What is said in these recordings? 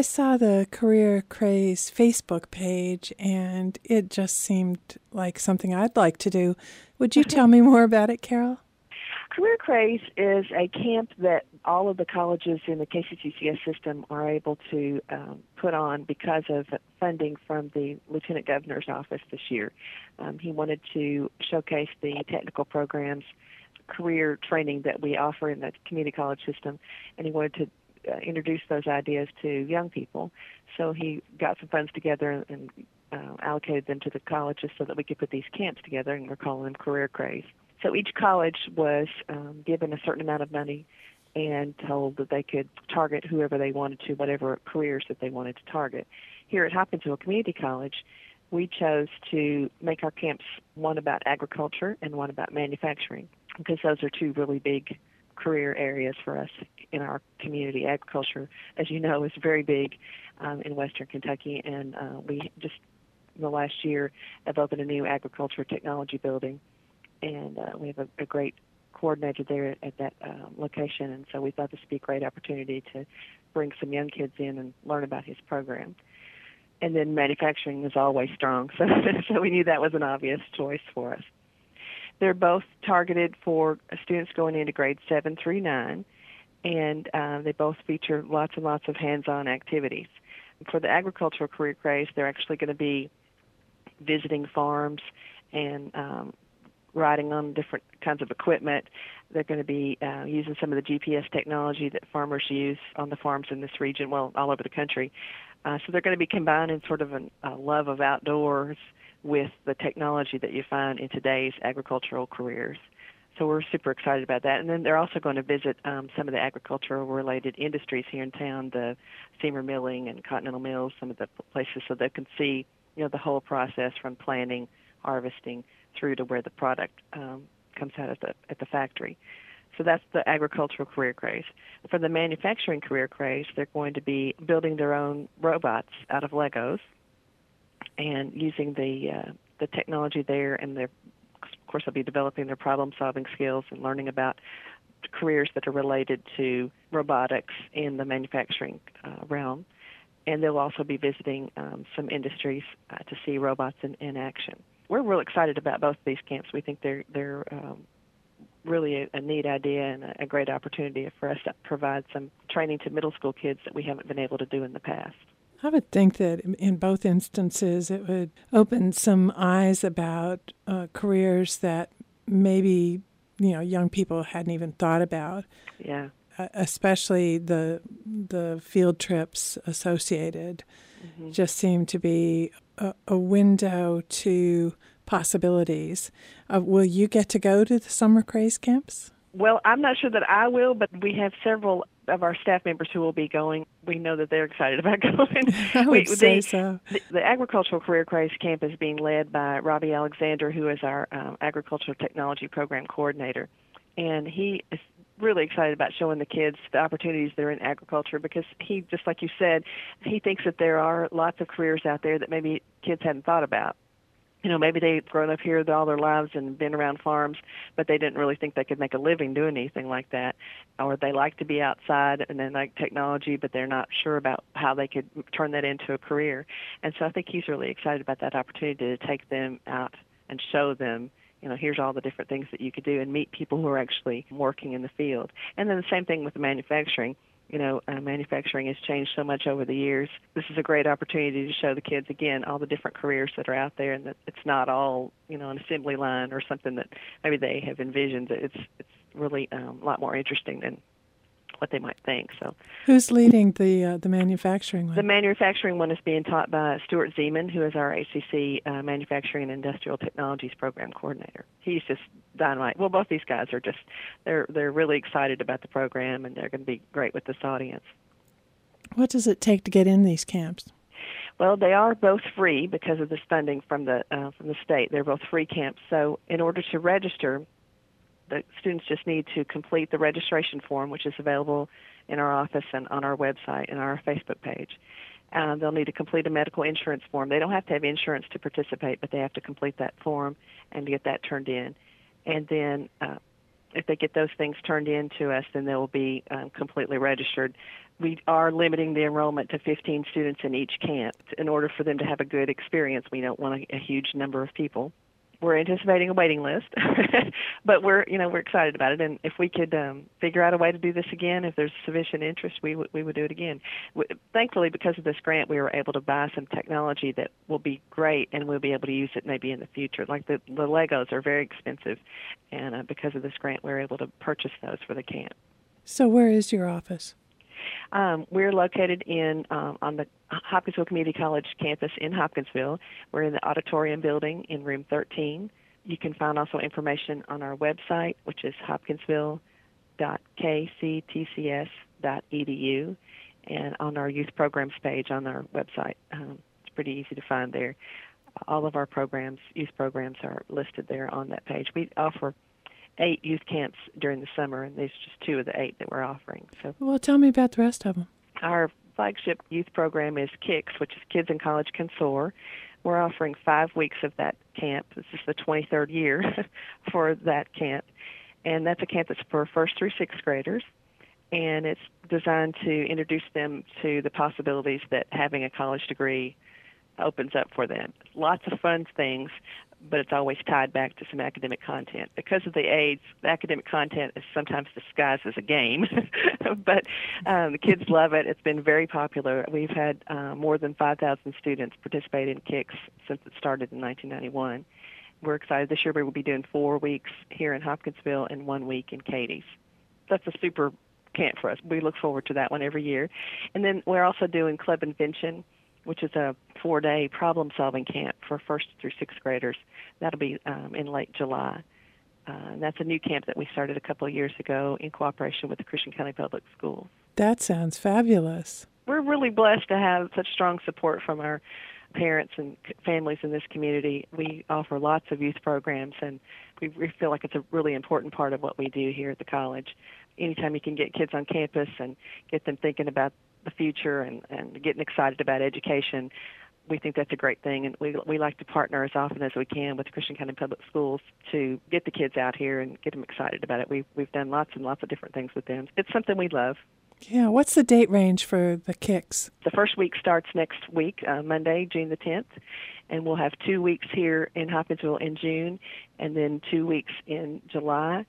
I saw the Career Craze Facebook page, and it just seemed like something I'd like to do. Would you tell me more about it, Carol? Career Craze is a camp that all of the colleges in the KCTCS system are able to put on because of funding from the Lieutenant Governor's office this year. He wanted to showcase the technical programs, career training that we offer in the community college system, and he wanted to introduce those ideas to young people. So he got some funds together and allocated them to the colleges so that we could put these camps together, and we're calling them Career Craze. So each college was given a certain amount of money and told that they could target whoever they wanted to, whatever careers that they wanted to target. Here at Hopkinsville Community College, we chose to make our camps one about agriculture and one about manufacturing, because those are two really big career areas for us in our community. Agriculture, as you know, is very big in western Kentucky, and we just in the last year have opened a new agriculture technology building, and we have a great coordinator there at that location, and so we thought this would be a great opportunity to bring some young kids in and learn about his program. And then manufacturing is always strong, so we knew that was an obvious choice for us. They're both targeted for students going into grades 7 through 9, and they both feature lots and lots of hands-on activities. For the agricultural career craze, they're actually going to be visiting farms and riding on different kinds of equipment. They're going to be using some of the GPS technology that farmers use on the farms in this region, well, all over the country. So they're going to be combining sort of a love of outdoors with the technology that you find in today's agricultural careers. So we're super excited about that. And then they're also going to visit some of the agricultural-related industries here in town, the Seymour Milling and Continental Mills, some of the places, so they can see, the whole process from planting, harvesting, through to where the product comes out at the factory. So that's the agricultural career craze. For the manufacturing career craze, they're going to be building their own robots out of Legos and using the technology there, and of course they'll be developing their problem-solving skills and learning about careers that are related to robotics in the manufacturing realm. And they'll also be visiting some industries to see robots in action. We're real excited about both of these camps. We think they're really a neat idea and a great opportunity for us to provide some training to middle school kids that we haven't been able to do in the past. I would think that in both instances it would open some eyes about careers that maybe young people hadn't even thought about. Yeah. Especially the field trips associated just seem to be a window to possibilities. Will you get to go to the Summer Craze camps? Well, I'm not sure that I will, but we have several of our staff members who will be going. We know that they're excited about going. I would say so. The Agricultural Career Craze Camp is being led by Robbie Alexander, who is our Agricultural Technology Program Coordinator. And he is really excited about showing the kids the opportunities that are in agriculture, because he, just like you said, he thinks that there are lots of careers out there that maybe kids hadn't thought about. Maybe they've grown up here all their lives and been around farms, but they didn't really think they could make a living doing anything like that. Or they like to be outside and they like technology, but they're not sure about how they could turn that into a career. And so I think he's really excited about that opportunity to take them out and show them, here's all the different things that you could do, and meet people who are actually working in the field. And then the same thing with the manufacturing. Manufacturing has changed so much over the years. This is a great opportunity to show the kids, again, all the different careers that are out there, and that it's not all, an assembly line or something that maybe they have envisioned. It's really a lot more interesting than what they might think. So, who's leading the manufacturing one? The manufacturing one is being taught by Stuart Zeman, who is our ACC Manufacturing and Industrial Technologies Program Coordinator. He's just dynamite. Well, both these guys are they're really excited about the program, and they're going to be great with this audience. What does it take to get in these camps? Well, they are both free because of this funding from the state. They're both free camps. So in order to register, the students just need to complete the registration form, which is available in our office and on our website and our Facebook page. They'll need to complete a medical insurance form. They don't have to have insurance to participate, but they have to complete that form and get that turned in. And then if they get those things turned in to us, then they will be completely registered. We are limiting the enrollment to 15 students in each camp. In order for them to have a good experience, we don't want a huge number of people. We're anticipating a waiting list, but we're excited about it. And if we could figure out a way to do this again, if there's sufficient interest, we would do it again. Thankfully, because of this grant, we were able to buy some technology that will be great, and we'll be able to use it maybe in the future. Like the Legos are very expensive, and because of this grant, we're able to purchase those for the camp. So where is your office? We're located on the Hopkinsville Community College campus in Hopkinsville. We're in the auditorium building in room 13. You can find also information on our website, which is hopkinsville.kctcs.edu, and on our youth programs page on our website. It's pretty easy to find there. All of our youth programs are listed there on that page. We offer 8 youth camps during the summer, and these are just 2 of the 8 that we're offering. So, well, tell me about the rest of them. Our flagship youth program is KICS, which is Kids in College Can Soar. We're offering 5 weeks of that camp. This is the 23rd year for that camp, and that's a camp that's for 1st through 6th graders, and it's designed to introduce them to the possibilities that having a college degree opens up for them. Lots of fun things, but it's always tied back to some academic content. Because of the age, the academic content is sometimes disguised as a game, but the kids love it. It's been very popular. We've had more than 5,000 students participate in KICS since it started in 1991. We're excited. This year we will be doing 4 weeks here in Hopkinsville and 1 week in Cadiz. That's a super camp for us. We look forward to that one every year. And then we're also doing Club Invention, which is a 4-day problem-solving camp for 1st through 6th graders. That'll be in late July. And that's a new camp that we started a couple of years ago in cooperation with the Christian County Public Schools. That sounds fabulous. We're really blessed to have such strong support from our parents and families in this community. We offer lots of youth programs, and we feel like it's a really important part of what we do here at the college. Anytime you can get kids on campus and get them thinking about the future and getting excited about education, we think that's a great thing, and we like to partner as often as we can with the Christian County Public Schools to get the kids out here and get them excited about it. We've done lots and lots of different things with them. It's something we love. Yeah, what's the date range for the KICS? The first week starts next week, Monday, June the 10th, and we'll have 2 weeks here in Hopkinsville in June, and then 2 weeks in July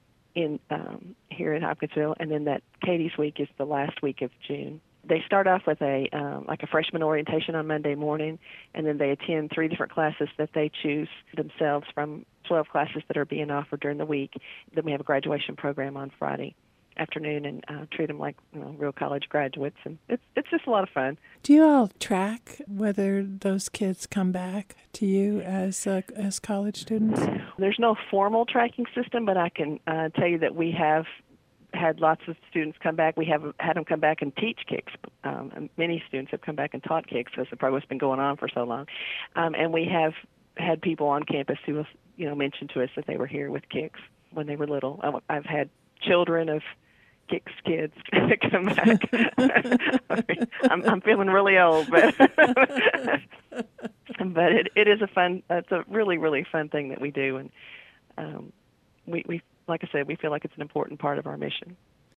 here in Hopkinsville, and then that Cadiz week is the last week of June. They start off with a freshman orientation on Monday morning, and then they attend 3 different classes that they choose themselves from 12 classes that are being offered during the week. Then we have a graduation program on Friday afternoon and treat them like real college graduates, and it's just a lot of fun. Do you all track whether those kids come back to you as college students? There's no formal tracking system, but I can tell you that we have had lots of students come back. We have had them come back and teach KICS. Many students have come back and taught KICS because the program's been going on for so long. And we have had people on campus who have mentioned to us that they were here with KICS when they were little. I've had children of KICS kids come back. I'm feeling really old, but but it is it's a really, really fun thing that we do, and we like I said, we feel like it's an important part of our mission.